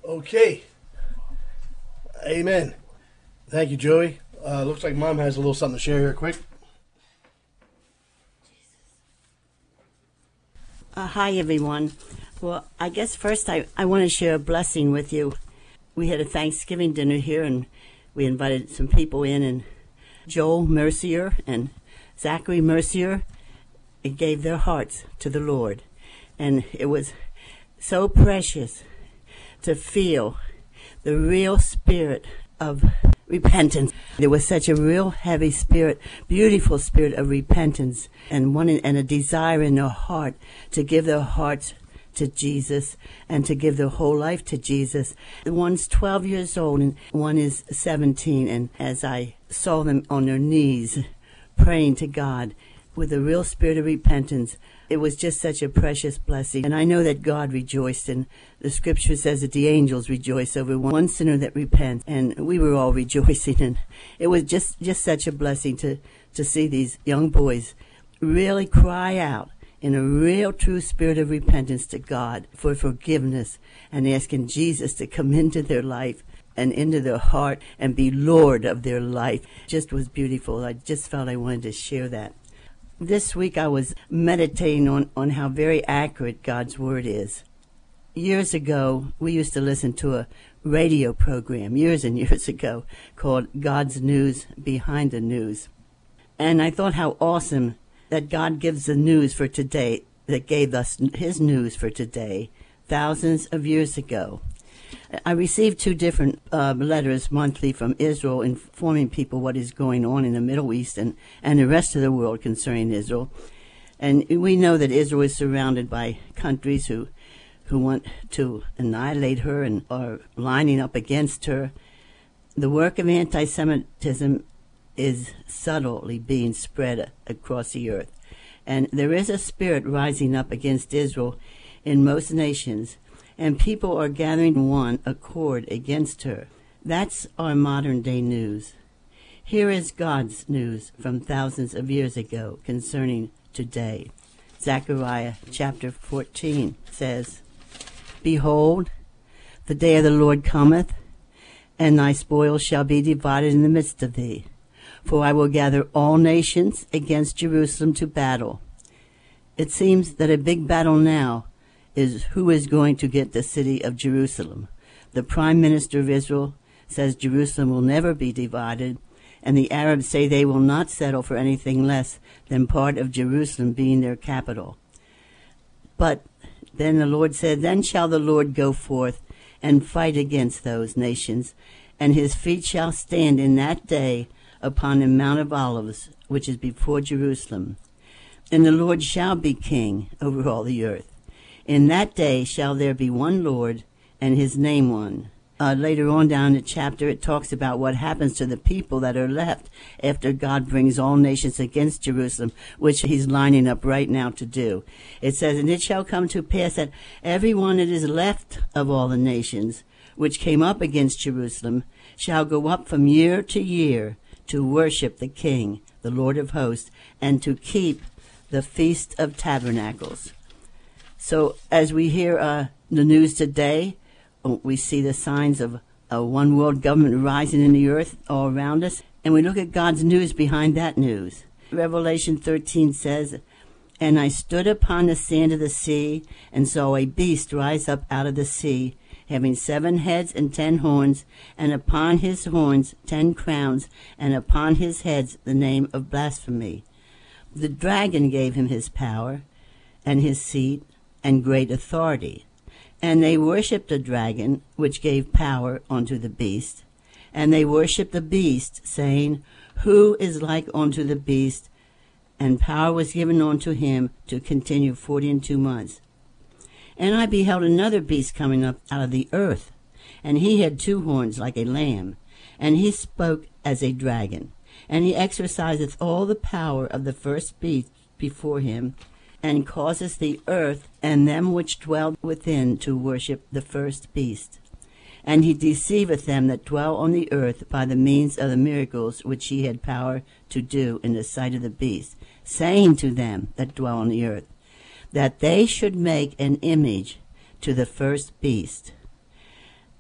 Okay. Amen. Thank you, Joey. Looks like Mom has a little something to share here quick. Hi, everyone. Well, I guess first I want to share a blessing with you. We had a Thanksgiving dinner here, and we invited some people in, and Joel Mercier and Zachary Mercier gave their hearts to the Lord. And it was so precious to feel the real spirit of repentance. There was such a real heavy spirit, beautiful spirit of repentance, and a desire in their heart to give their hearts to Jesus and to give their whole life to Jesus. One's 12 years old and one is 17, and as I saw them on their knees praying to God with a real spirit of repentance, it was just such a precious blessing. And I know that God rejoiced, and the scripture says that the angels rejoice over one sinner that repents, and we were all rejoicing. And it was just such a blessing to see these young boys really cry out in a real true spirit of repentance to God for forgiveness and asking Jesus to come into their life and into their heart and be Lord of their life. It just was beautiful. I just felt I wanted to share that. This week I was meditating on how very accurate God's Word is. Years ago, we used to listen to a radio program, years and years ago, called God's News Behind the News. And I thought how awesome that God gives the news for today, that gave us His news for today, thousands of years ago. I received 2 different letters monthly from Israel informing people what is going on in the Middle East and the rest of the world concerning Israel. And we know that Israel is surrounded by countries who want to annihilate her and are lining up against her. The work of anti-Semitism is subtly being spread across the earth. And there is a spirit rising up against Israel in most nations, and people are gathering in one accord against her. That's our modern day news. Here is God's news from thousands of years ago concerning today. Zechariah chapter 14 says, Behold, the day of the Lord cometh, and thy spoil shall be divided in the midst of thee. For I will gather all nations against Jerusalem to battle. It seems that a big battle now is who is going to get the city of Jerusalem. The Prime Minister of Israel says Jerusalem will never be divided, and the Arabs say they will not settle for anything less than part of Jerusalem being their capital. But then the Lord said, Then shall the Lord go forth and fight against those nations, and his feet shall stand in that day upon the Mount of Olives, which is before Jerusalem. And the Lord shall be king over all the earth. In that day shall there be one Lord, and his name one. Later on down the chapter, it talks about what happens to the people that are left after God brings all nations against Jerusalem, which he's lining up right now to do. It says, And it shall come to pass that every one that is left of all the nations which came up against Jerusalem shall go up from year to year to worship the King, the Lord of hosts, and to keep the Feast of Tabernacles. So as we hear the news today, we see the signs of a one world government rising in the earth all around us, and we look at God's news behind that news. Revelation 13 says, And I stood upon the sand of the sea, and saw a beast rise up out of the sea, having 7 heads and 10 horns, and upon his horns 10 crowns, and upon his heads the name of blasphemy. The dragon gave him his power, and his seat, and great authority. And they worshipped the dragon, which gave power unto the beast. And they worshipped the beast, saying, Who is like unto the beast? And power was given unto him to continue 42 months. And I beheld another beast coming up out of the earth, and he had 2 horns like a lamb, and he spoke as a dragon, and he exerciseth all the power of the first beast before him, and causeth the earth and them which dwell within to worship the first beast. And he deceiveth them that dwell on the earth by the means of the miracles which he had power to do in the sight of the beast, saying to them that dwell on the earth, that they should make an image to the first beast,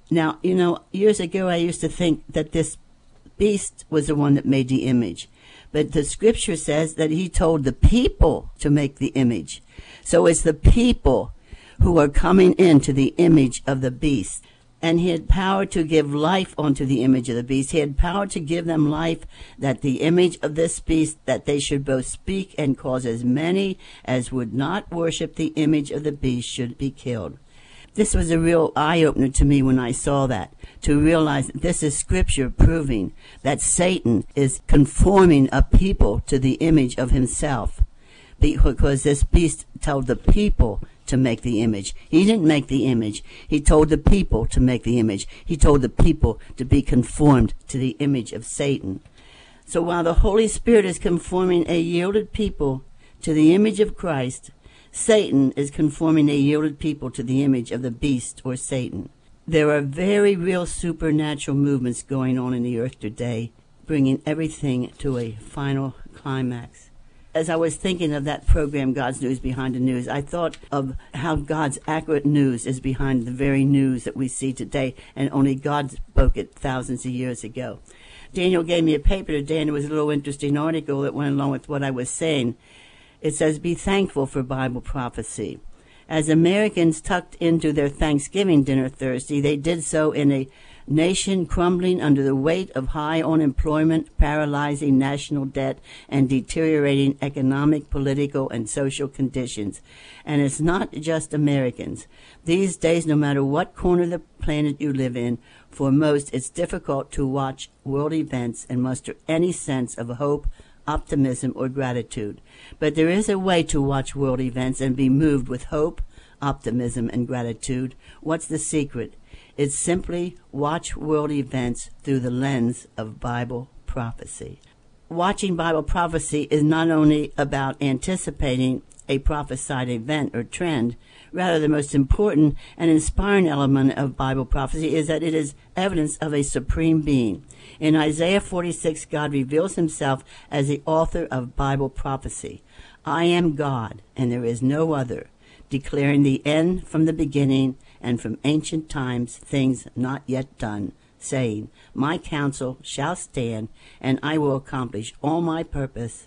Now, years ago I used to think that this beast was the one that made the image. But the scripture says that he told the people to make the image. So it's the people who are coming into the image of the beast. And he had power to give life unto the image of the beast. He had power to give them life, that the image of this beast, that they should both speak and cause as many as would not worship the image of the beast should be killed. This was a real eye-opener to me when I saw that, to realize that this is scripture proving that Satan is conforming a people to the image of himself, because this beast told the people to make the image. He didn't make the image. He told the people to make the image. He told the people to be conformed to the image of Satan. So while the Holy Spirit is conforming a yielded people to the image of Christ, Satan is conforming a yielded people to the image of the beast or Satan. There are very real supernatural movements going on in the earth today, bringing everything to a final climax. As I was thinking of that program, God's News Behind the News, I thought of how God's accurate news is behind the very news that we see today, and only God spoke it thousands of years ago. Daniel gave me a paper today, and it was a little interesting article that went along with what I was saying. It says, be thankful for Bible prophecy. As Americans tucked into their Thanksgiving dinner Thursday, they did so in a nation crumbling under the weight of high unemployment, paralyzing national debt, and deteriorating economic, political, and social conditions. And it's not just Americans. These days, no matter what corner of the planet you live in, for most, it's difficult to watch world events and muster any sense of hope, optimism, or gratitude. But there is a way to watch world events and be moved with hope, optimism, and gratitude. What's the secret? It's simply watch world events through the lens of Bible prophecy. Watching Bible prophecy is not only about anticipating a prophesied event or trend. Rather, the most important and inspiring element of Bible prophecy is that it is evidence of a supreme being. In Isaiah 46, God reveals himself as the author of Bible prophecy. I am God, and there is no other, declaring the end from the beginning and from ancient times things not yet done, saying, my counsel shall stand, and I will accomplish all my purpose.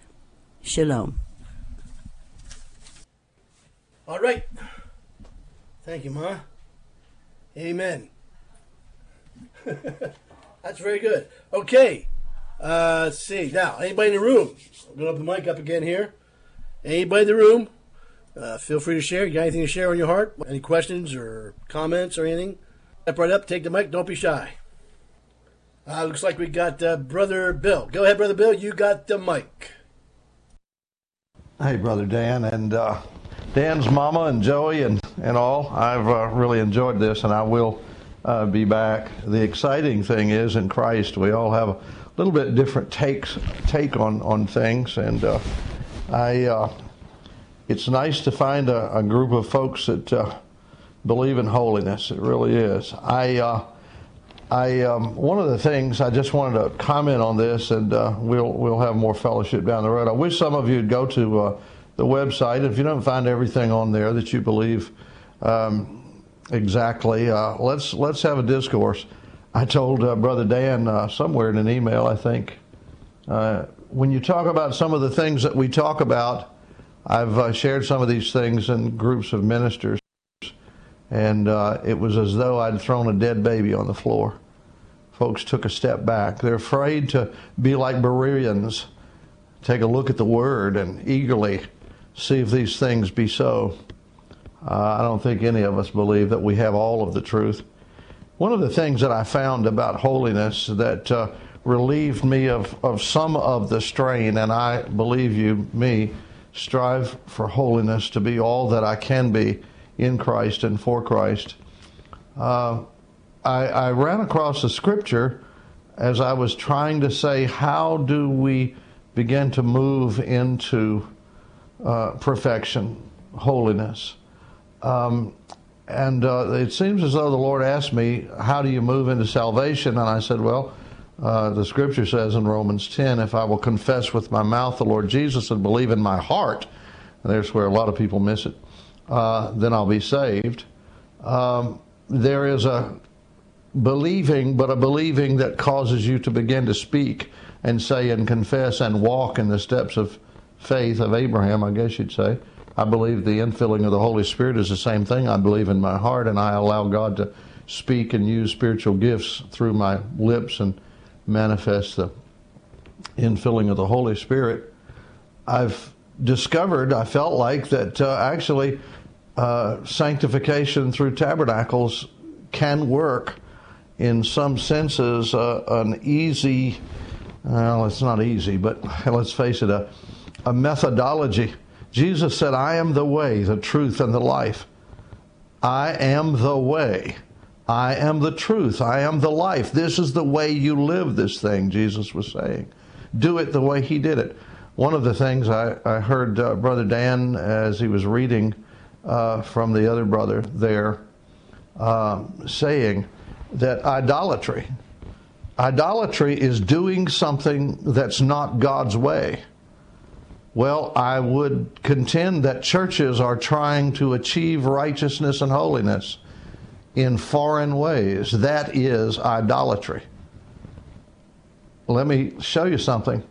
Shalom. All right. Thank you, Ma. Amen. That's very good. Okay. Let's see. Now, anybody in the room? I'm going to open the mic up again here. Anybody in the room? Feel free to share. You got anything to share on your heart? Any questions or comments or anything? Step right up. Take the mic. Don't be shy. Looks like we got Brother Bill. Go ahead, Brother Bill. You got the mic. Hey, Brother Dan, and Dan's mama and Joey and all. I've really enjoyed this, and I will be back. The exciting thing is, in Christ, we all have a little bit different take on things, and it's nice to find a group of folks that believe in holiness. It really is. One of the things I just wanted to comment on this, and we'll have more fellowship down the road. I wish some of you would go to the website. If you don't find everything on there that you believe exactly, let's have a discourse. I told Brother Dan somewhere in an email, I think, when you talk about some of the things that we talk about, I've shared some of these things in groups of ministers, and it was as though I'd thrown a dead baby on the floor. Folks took a step back. They're afraid to be like Bereans, take a look at the Word and eagerly see if these things be so. I don't think any of us believe that we have all of the truth. One of the things that I found about holiness that relieved me of some of the strain, and I believe me, strive for holiness to be all that I can be in Christ and for Christ. I ran across a scripture as I was trying to say, how do we begin to move into perfection, holiness? And it seems as though the Lord asked me, how do you move into salvation? And I said, well, the scripture says in Romans 10, if I will confess with my mouth the Lord Jesus and believe in my heart, and there's where a lot of people miss it, then I'll be saved. There is a believing, but a believing that causes you to begin to speak and say and confess and walk in the steps of faith of Abraham, I guess you'd say. I believe the infilling of the Holy Spirit is the same thing. I believe in my heart, and I allow God to speak and use spiritual gifts through my lips and manifest the infilling of the Holy Spirit. I've discovered, I felt like, that actually sanctification through tabernacles can work in some senses an easy, well, it's not easy, but let's face it, a methodology. Jesus said, I am the way, the truth, and the life. I am the way. I am the truth. I am the life. This is the way you live this thing, Jesus was saying. Do it the way he did it. One of the things I heard Brother Dan, as he was reading from the other brother there, saying that idolatry is doing something that's not God's way. Well, I would contend that churches are trying to achieve righteousness and holiness in foreign ways. That is idolatry. Let me show you something.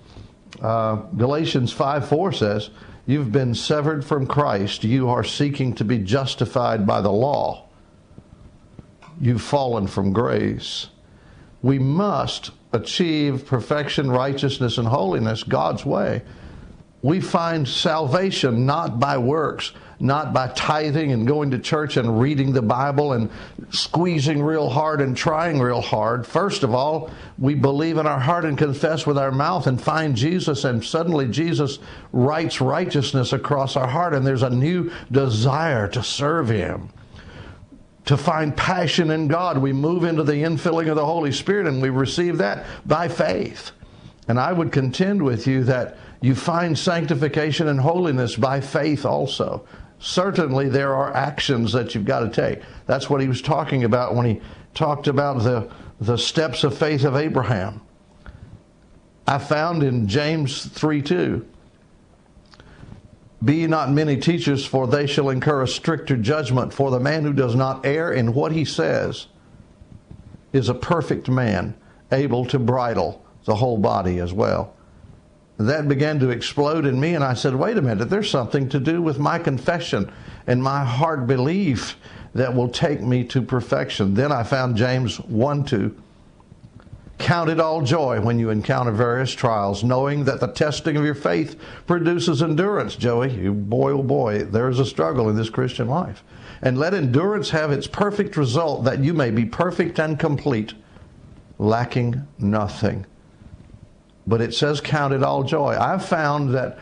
Galatians 5:4 says, you've been severed from Christ. You are seeking to be justified by the law. You've fallen from grace. We must achieve perfection, righteousness, and holiness God's way. We find salvation not by works, not by tithing and going to church and reading the Bible and squeezing real hard and trying real hard. First of all, we believe in our heart and confess with our mouth and find Jesus, and suddenly Jesus writes righteousness across our heart, and there's a new desire to serve him, to find passion in God. We move into the infilling of the Holy Spirit, and we receive that by faith. And I would contend with you that you find sanctification and holiness by faith also. Certainly there are actions that you've got to take. That's what he was talking about when he talked about the steps of faith of Abraham. I found in James 3:2, be ye not many teachers, for they shall incur a stricter judgment. For the man who does not err in what he says is a perfect man, able to bridle the whole body as well. That began to explode in me, and I said, wait a minute, there's something to do with my confession and my heart belief that will take me to perfection. Then I found James 1:2. Count it all joy when you encounter various trials, knowing that the testing of your faith produces endurance. Joey, boy, oh boy, there is a struggle in this Christian life. And let endurance have its perfect result, that you may be perfect and complete, lacking nothing. But it says count it all joy. I've found that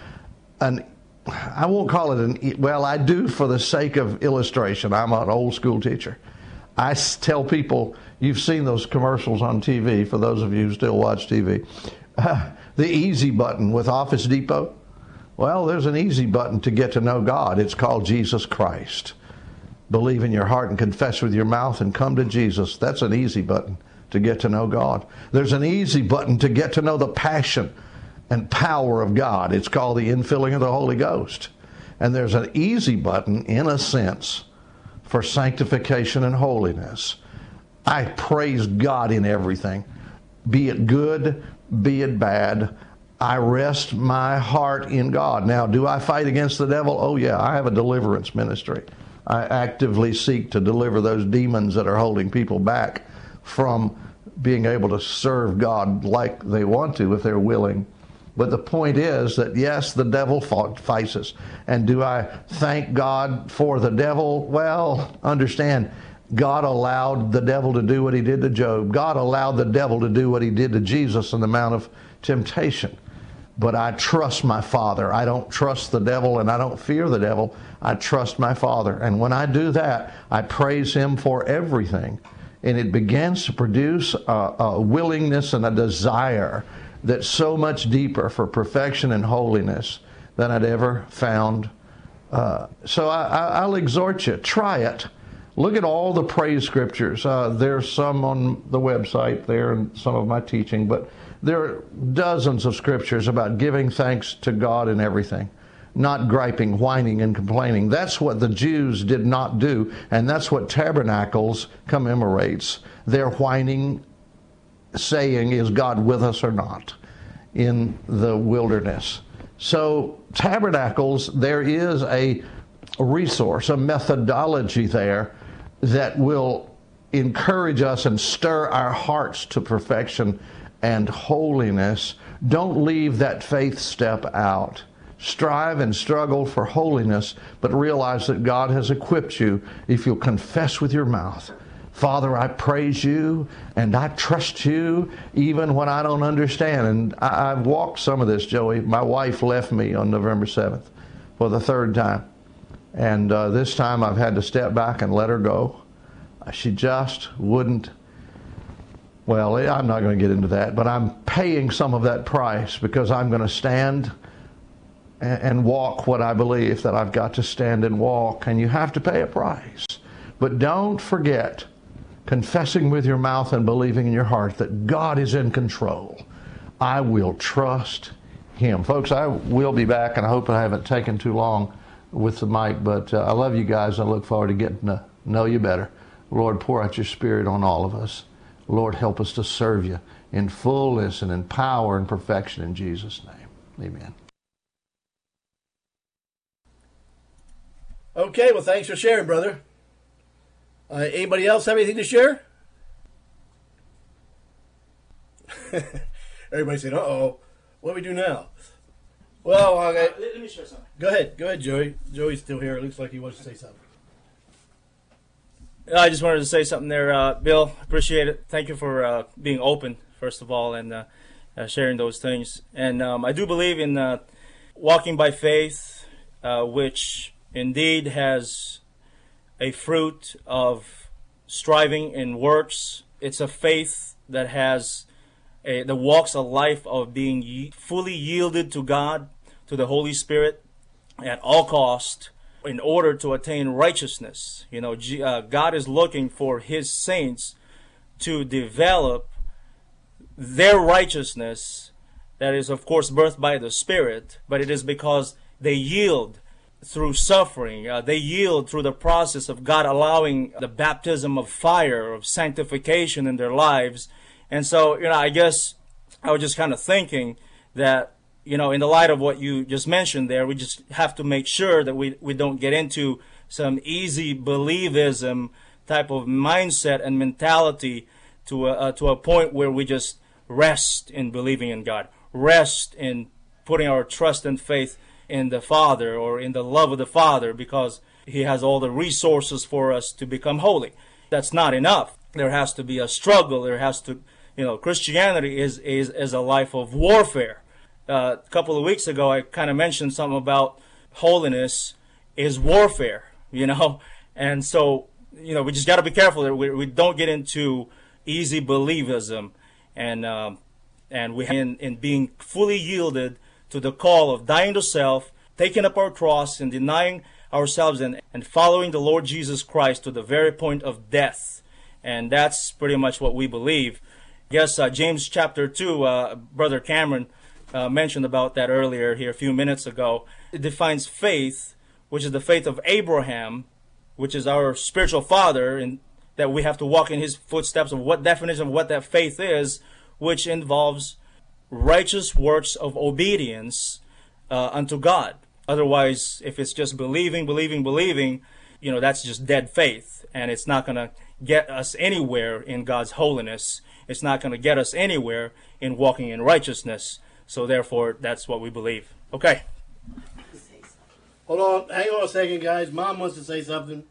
I won't call it well, I do for the sake of illustration. I'm an old school teacher. I tell people, you've seen those commercials on TV, for those of you who still watch TV. The easy button with Office Depot. Well, there's an easy button to get to know God. It's called Jesus Christ. Believe in your heart and confess with your mouth and come to Jesus. That's an easy button to get to know God. There's an easy button to get to know the passion and power of God. It's called the infilling of the Holy Ghost. And there's an easy button, in a sense, for sanctification and holiness. I praise God in everything, be it good, be it bad. I rest my heart in God. Now, do I fight against the devil? Oh yeah, I have a deliverance ministry. I actively seek to deliver those demons that are holding people back from being able to serve God like they want to if they're willing. But the point is that, yes, the devil fights us. And do I thank God for the devil? Well, understand, God allowed the devil to do what he did to Job. God allowed the devil to do what he did to Jesus in the Mount of Temptation. But I trust my Father. I don't trust the devil, and I don't fear the devil. I trust my Father. And when I do that, I praise him for everything. And it begins to produce a willingness and a desire that's so much deeper for perfection and holiness than I'd ever found. So I'll exhort you, try it. Look at all the praise scriptures. There's some on the website there and some of my teaching, but there are dozens of scriptures about giving thanks to God in everything. not griping, whining, and complaining. That's what the Jews did not do, and that's what Tabernacles commemorates. Their whining, saying, is God with us or not, in the wilderness. So Tabernacles, there is a resource, a methodology there that will encourage us and stir our hearts to perfection and holiness. Don't leave that faith step out. Strive and struggle for holiness, but realize that God has equipped you if you'll confess with your mouth, Father, I praise you and I trust you even when I don't understand. And I've walked some of this, Joey. My wife left me on November 7th for the third time. And this time I've had to step back and let her go. She just wouldn't. Well, I'm not going to get into that, but I'm paying some of that price because I'm going to stand and walk what I believe that I've got to stand and walk. And you have to pay a price. But don't forget, confessing with your mouth and believing in your heart that God is in control. I will trust Him. Folks, I will be back, and I hope I haven't taken too long with the mic, but I love you guys. I look forward to getting to know you better. Lord, pour out your Spirit on all of us. Lord, help us to serve you in fullness and in power and perfection in Jesus' name. Amen. Okay, well, thanks for sharing, brother. Anybody else have anything to share? Everybody saying, uh-oh, what do we do now? Well, okay. Let me share something. Go ahead, Joey. Joey's still here. It looks like he wants to say something. I just wanted to say something there, Bill. Appreciate it. Thank you for being open, first of all, and sharing those things. And I do believe in walking by faith, which indeed has a fruit of striving in works. It's a faith that has that walks a life of being fully yielded to God, to the Holy Spirit, at all cost, in order to attain righteousness. You know, God is looking for His saints to develop their righteousness, that is, of course, birthed by the Spirit, but it is because they yield through suffering. They yield through the process of God allowing the baptism of fire, of sanctification in their lives. And so, I guess I was just kind of thinking that, in the light of what you just mentioned there, we just have to make sure that we don't get into some easy believism type of mindset and mentality to a point where we just rest in believing in God, rest in putting our trust and faith in the Father or in the love of the Father because He has all the resources for us to become holy. That's not enough. There has to be a struggle. There has to, Christianity is a life of warfare. A couple of weeks ago, I kind of mentioned something about holiness is warfare, and so, we just got to be careful that we don't get into easy believism and we in being fully yielded to the call of dying to self, taking up our cross and denying ourselves and following the Lord Jesus Christ to the very point of death. And that's pretty much what we believe. Yes, James chapter 2, Brother Cameron mentioned about that earlier here a few minutes ago. It defines faith, which is the faith of Abraham, which is our spiritual father, and that we have to walk in his footsteps of what definition of what that faith is, which involves righteous works of obedience unto God. Otherwise, if it's just believing, that's just dead faith, and it's not going to get us anywhere in God's holiness. It's not going to get us anywhere in walking in righteousness. So therefore, that's what we believe. Okay. Hold on. Hang on a second, guys. Mom wants to say something.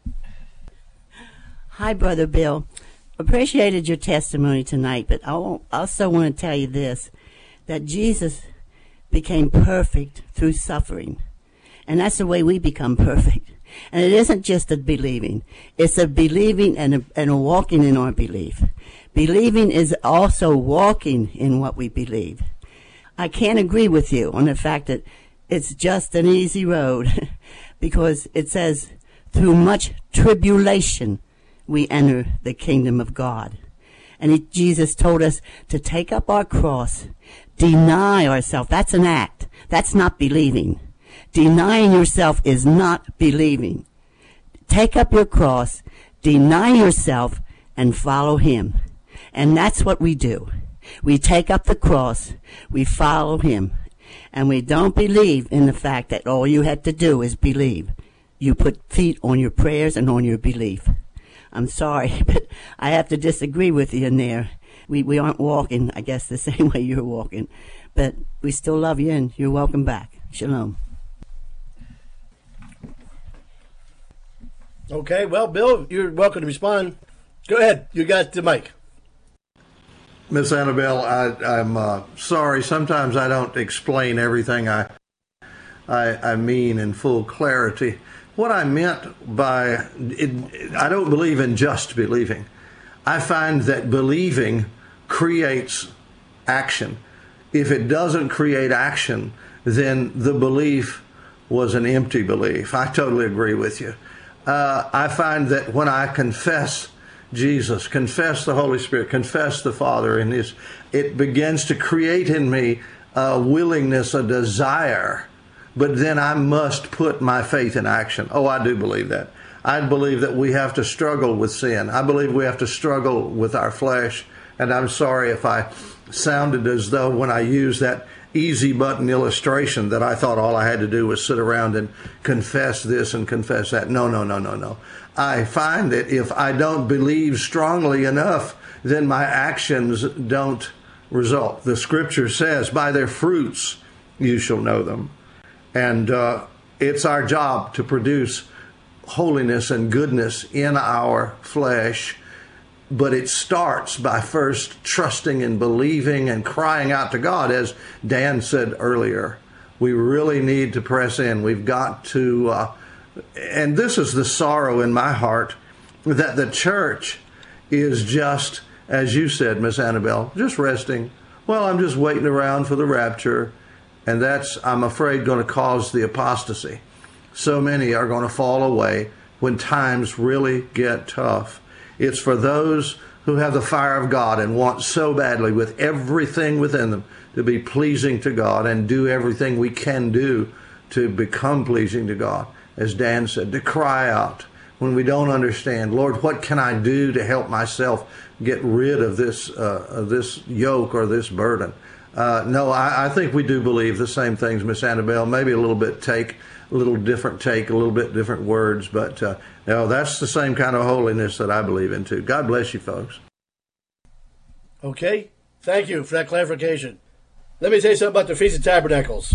Hi, Brother Bill. Appreciated your testimony tonight, but I also want to tell you this, that Jesus became perfect through suffering. And that's the way we become perfect. And it isn't just a believing. It's a believing and a walking in our belief. Believing is also walking in what we believe. I can't agree with you on the fact that it's just an easy road because it says, through much tribulation we enter the kingdom of God. And Jesus told us to take up our cross, deny ourselves. That's an act. That's not believing. Denying yourself is not believing. Take up your cross, deny yourself, and follow him. And that's what we do. We take up the cross, we follow him, and we don't believe in the fact that all you had to do is believe. You put feet on your prayers and on your belief. I'm sorry, but I have to disagree with you in there. We aren't walking, I guess, the same way you're walking. But we still love you, and you're welcome back. Shalom. Okay, well, Bill, you're welcome to respond. Go ahead. You got the mic. Miss Annabelle, I'm sorry. Sometimes I don't explain everything I mean in full clarity. What I meant by it, I don't believe in just believing. I find that believing creates action. If it doesn't create action, then the belief was an empty belief. I totally agree with you. I find that when I confess Jesus, confess the Holy Spirit, confess the Father in His, it begins to create in me a willingness, a desire, but then I must put my faith in action. Oh, I do believe that. I believe that we have to struggle with sin. I believe we have to struggle with our flesh. And I'm sorry if I sounded as though when I used that easy button illustration that I thought all I had to do was sit around and confess this and confess that. No. I find that if I don't believe strongly enough, then my actions don't result. The scripture says, by their fruits you shall know them. And it's our job to produce holiness and goodness in our flesh. But it starts by first trusting and believing and crying out to God, as Dan said earlier. We really need to press in. We've got to, and this is the sorrow in my heart, that the church is just, as you said, Miss Annabelle, just resting. Well, I'm just waiting around for the rapture, and that's, I'm afraid, going to cause the apostasy. So many are going to fall away when times really get tough. It's for those who have the fire of God and want so badly with everything within them to be pleasing to God and do everything we can do to become pleasing to God. As Dan said, to cry out when we don't understand, Lord, what can I do to help myself get rid of this yoke or this burden? No, I think we do believe the same things, Miss Annabelle, maybe a little bit a little bit different words, but no, that's the same kind of holiness that I believe in too. God bless you, folks. Okay, thank you for that clarification. Let me say something about the Feast of Tabernacles.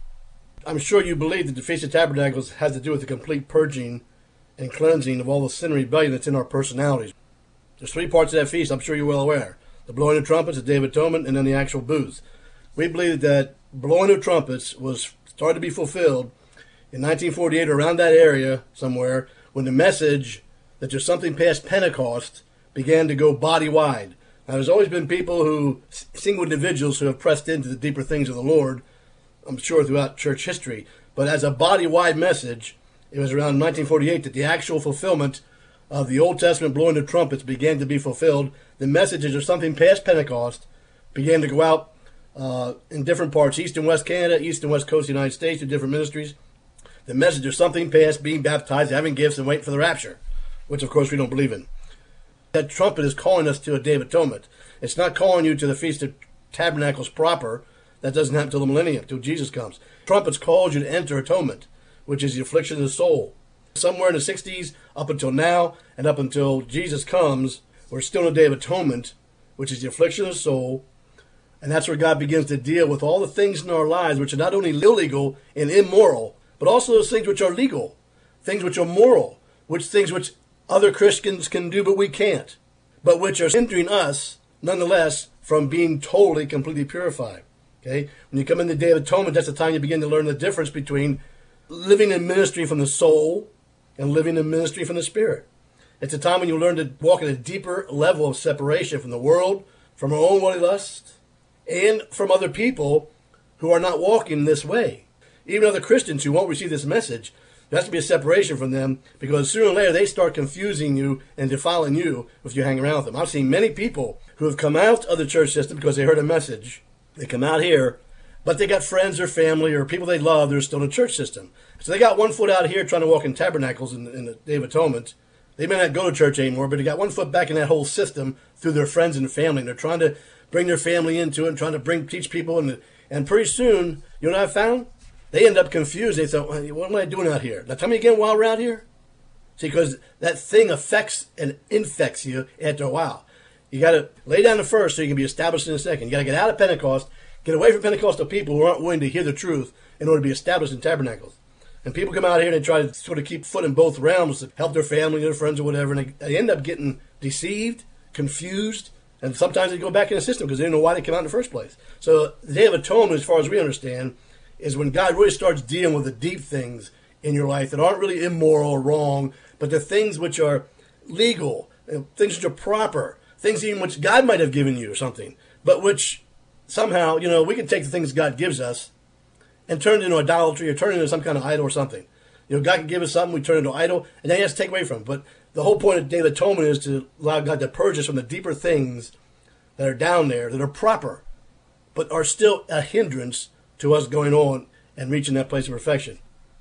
I'm sure you believe that the Feast of Tabernacles has to do with the complete purging and cleansing of all the sin and rebellion that's in our personalities. There's 3 parts of that feast, I'm sure you're well aware. The blowing of trumpets, the Day of Atonement, and then the actual booths. We believe that blowing of trumpets was started to be fulfilled in 1948 or around that area somewhere, when the message that there's something past Pentecost began to go body-wide. Now, there's always been people single individuals who have pressed into the deeper things of the Lord, I'm sure throughout church history. But as a body-wide message, it was around 1948 that the actual fulfillment of the Old Testament blowing of trumpets began to be fulfilled. The messages of something past Pentecost began to go out in different parts, East and West Canada, East and West Coast of the United States, to different ministries. The message of something past, being baptized, having gifts, and waiting for the rapture, which of course we don't believe in. That trumpet is calling us to a Day of Atonement. It's not calling you to the Feast of Tabernacles proper. That doesn't happen until the millennium, until Jesus comes. Trumpets calls you to enter atonement, which is the affliction of the soul. Somewhere in the 60s, up until now, and up until Jesus comes, we're still in a Day of Atonement, which is the affliction of the soul. And that's where God begins to deal with all the things in our lives which are not only illegal and immoral, but also those things which are legal, things which are moral, things which other Christians can do but we can't, but which are hindering us, nonetheless, from being totally, completely purified. Okay? When you come in the Day of Atonement, that's the time you begin to learn the difference between living in ministry from the soul and living in ministry from the Spirit. It's a time when you learn to walk at a deeper level of separation from the world, from our own worldly lust, and from other people who are not walking this way. Even other Christians who won't receive this message, there has to be a separation from them, because sooner or later they start confusing you and defiling you if you hang around with them. I've seen many people who have come out of the church system because they heard a message. They come out here but they got friends or family or people they love that are still in the church system. So they got one foot out here trying to walk in tabernacles in the Day of Atonement. They may not go to church anymore, but they got one foot back in that whole system through their friends and family. And they're trying to bring their family into it and trying to teach people. And pretty soon, you know what I found? They end up confused. They thought, what am I doing out here? Now tell me again while we're out here. See, because that thing affects and infects you after a while. You got to lay down the first so you can be established in the second. You got to get out of Pentecost, get away from Pentecostal people who aren't willing to hear the truth in order to be established in tabernacles. And people come out here and they try to sort of keep foot in both realms to help their family, their friends, or whatever, and they end up getting deceived, confused, and sometimes they go back in the system because they don't know why they came out in the first place. So the Day of Atonement, as far as we understand, is when God really starts dealing with the deep things in your life that aren't really immoral or wrong, but the things which are legal, things which are proper, things even which God might have given you or something, but which somehow, we can take the things God gives us and turn it into idolatry or turn it into some kind of idol or something. God can give us something, we turn it into idol, and then he has to take away from it. But the whole point of Day of Atonement is to allow God to purge us from the deeper things that are down there, that are proper, but are still a hindrance to us going on and reaching that place of perfection.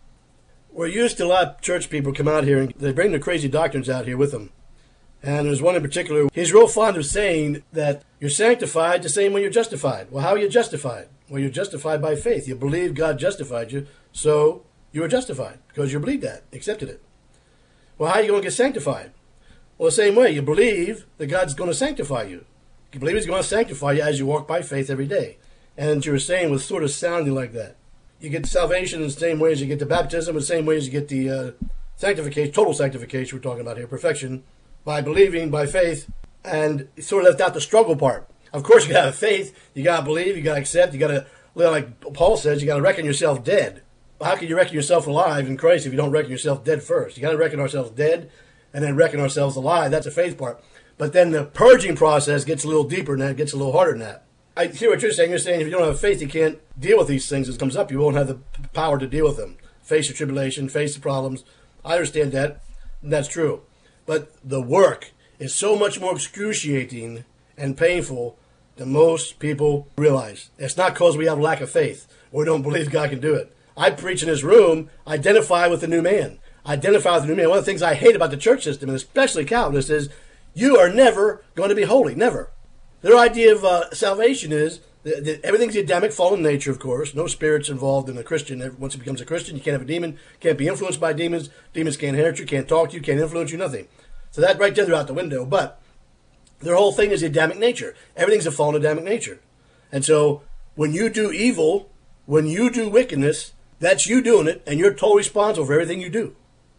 We're used to a lot of church people come out here and they bring their crazy doctrines out here with them. And there's one in particular, he's real fond of saying that you're sanctified the same way you're justified. Well, how are you justified? Well, you're justified by faith. You believe God justified you, so you were justified because you believed that, accepted it. Well, how are you going to get sanctified? Well, the same way. You believe that God's going to sanctify you. You believe he's going to sanctify you as you walk by faith every day. And you were saying was sort of sounding like that. You get salvation in the same way as you get the baptism, in the same way as you get the sanctification, total sanctification we're talking about here, perfection, by believing, by faith, and sort of left out the struggle part. Of course, you got to have faith, you got to believe, you got to accept, you got to, like Paul says, you got to reckon yourself dead. How can you reckon yourself alive in Christ if you don't reckon yourself dead first? You got to reckon ourselves dead and then reckon ourselves alive. That's the faith part. But then the purging process gets a little deeper than that, it gets a little harder than that. I see what you're saying. You're saying if you don't have faith, you can't deal with these things as it comes up. You won't have the power to deal with them. Face the tribulation, face the problems. I understand that, and that's true. But the work is so much more excruciating and painful than most people realize. It's not because we have lack of faith or we don't believe God can do it. I preach in this room, identify with the new man. Identify with the new man. One of the things I hate about the church system, and especially Calvinists, is you are never going to be holy. Never. Their idea of salvation is that everything's Adamic, fallen nature, of course. No spirits involved in a Christian. Once it becomes a Christian, you can't have a demon, can't be influenced by demons. Demons can't hurt you, can't talk to you, can't influence you, nothing. So that right there, they're out the window. But their whole thing is the Adamic nature. Everything's a fallen Adamic nature. And so when you do evil, when you do wickedness, that's you doing it, and you're totally responsible for everything you do.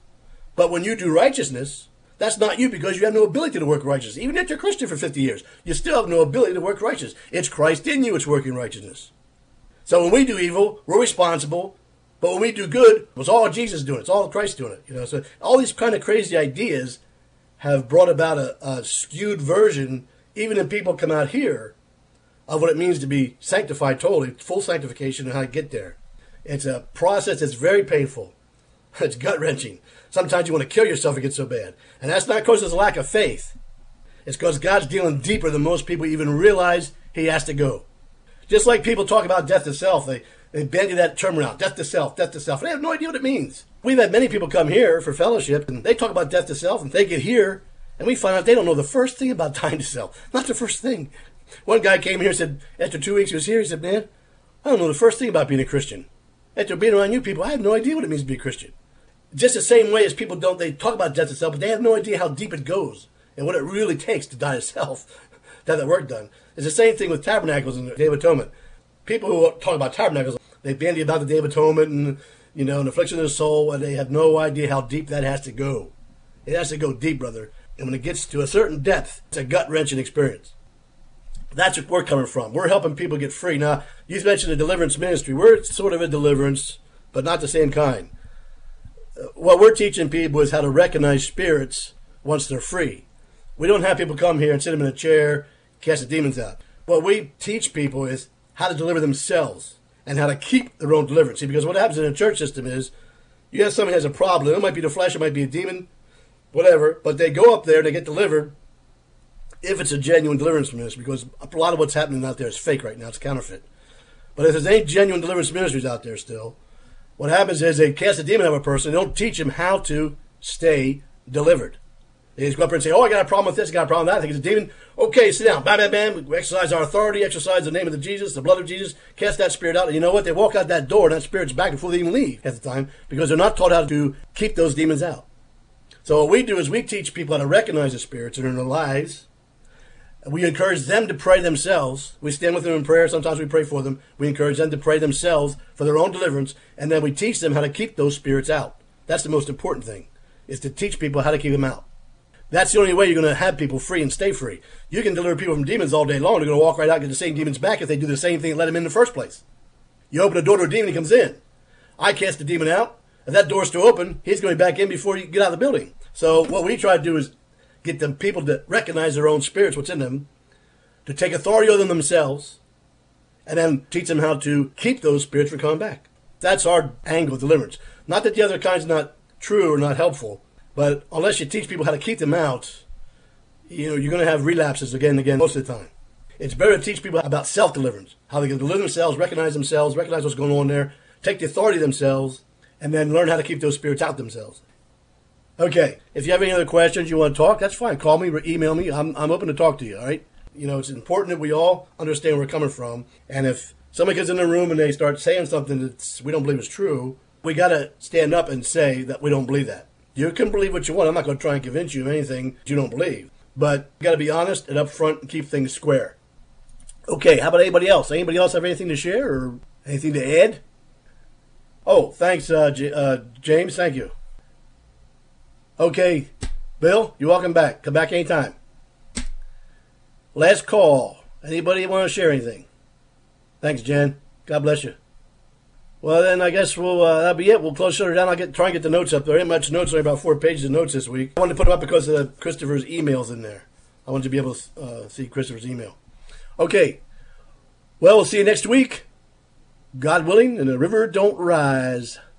But when you do righteousness, that's not you because you have no ability to work righteousness. Even if you're a Christian for 50 years, you still have no ability to work righteousness. It's Christ in you that's working righteousness. So when we do evil, we're responsible. But when we do good, it's all Jesus doing it. It's all Christ doing it. So all these kind of crazy ideas have brought about a skewed version, even if people come out here, of what it means to be sanctified totally, full sanctification, and how to get there. It's a process that's very painful. It's gut-wrenching. Sometimes you want to kill yourself, it gets so bad. And that's not because there's a lack of faith. It's because God's dealing deeper than most people even realize he has to go. Just like people talk about death to self, they bandy that term around, death to self, death to self. And they have no idea what it means. We've had many people come here for fellowship, and they talk about death to self, and they get here, and we find out they don't know the first thing about dying to self. Not the first thing. One guy came here and said, after 2 weeks he was here, he said, man, I don't know the first thing about being a Christian. After being around you people, I have no idea what it means to be a Christian. Just the same way as people they talk about death to self, but they have no idea how deep it goes and what it really takes to die to self, to have that work done. It's the same thing with tabernacles and the Day of Atonement. People who talk about tabernacles, they bandy about the Day of Atonement and, an affliction of the soul, and they have no idea how deep that has to go. It has to go deep, brother. And when it gets to a certain depth, it's a gut-wrenching experience. That's what we're coming from. We're helping people get free. Now, you mentioned the deliverance ministry. We're sort of a deliverance, but not the same kind. What we're teaching people is how to recognize spirits once they're free. We don't have people come here and sit them in a chair, cast the demons out. What we teach people is how to deliver themselves and how to keep their own deliverance. See, because what happens in a church system is you have somebody who has a problem. It might be the flesh, it might be a demon, whatever, but they go up there and they get delivered if it's a genuine deliverance ministry, because a lot of what's happening out there is fake right now. It's counterfeit. But if there's any genuine deliverance ministries out there still, what happens is they cast a demon out of a person. They don't teach him how to stay delivered. They just go up there and say, oh, I got a problem with this, I got a problem with that. I think it's a demon. Okay, sit down. Bam, bam, bam. We exercise our authority, exercise the name of Jesus, the blood of Jesus, cast that spirit out. And you know what? They walk out that door and that spirit's back before they even leave at the time because they're not taught how to keep those demons out. So what we do is we teach people how to recognize the spirits that are in their lives. We encourage them to pray themselves. We stand with them in prayer. Sometimes we pray for them. We encourage them to pray themselves for their own deliverance. And then we teach them how to keep those spirits out. That's the most important thing, is to teach people how to keep them out. That's the only way you're going to have people free and stay free. You can deliver people from demons all day long. They're going to walk right out and get the same demons back if they do the same thing and let them in the first place. You open a door to a demon, he comes in. I cast the demon out. If that door's still open, he's going back in before you get out of the building. So what we try to do is get them people to recognize their own spirits, what's in them, to take authority over them themselves, and then teach them how to keep those spirits from coming back. That's our angle of deliverance. Not that the other kind's not true or not helpful, but unless you teach people how to keep them out, you're going to have relapses again and again most of the time. It's better to teach people about self-deliverance, how they can deliver themselves, recognize what's going on there, take the authority themselves, and then learn how to keep those spirits out themselves. Okay, if you have any other questions, you want to talk, that's fine. Call me or email me. I'm open to talk to you, all right? It's important that we all understand where we're coming from. And if somebody gets in the room and they start saying something that we don't believe is true, we got to stand up and say that we don't believe that. You can believe what you want. I'm not going to try and convince you of anything you don't believe. But you got to be honest and upfront and keep things square. Okay, how about anybody else? Anybody else have anything to share or anything to add? Oh, thanks, James. Thank you. Okay, Bill, you're welcome back. Come back anytime. Last call. Anybody want to share anything? Thanks, Jen. God bless you. Well, then I guess that'll be it. We'll close it down. I'll try and get the notes up there. There ain't much notes. Only about 4 pages of notes this week. I wanted to put them up because of Christopher's emails in there. I wanted to be able to see Christopher's email. Okay. Well, we'll see you next week. God willing, and the river don't rise.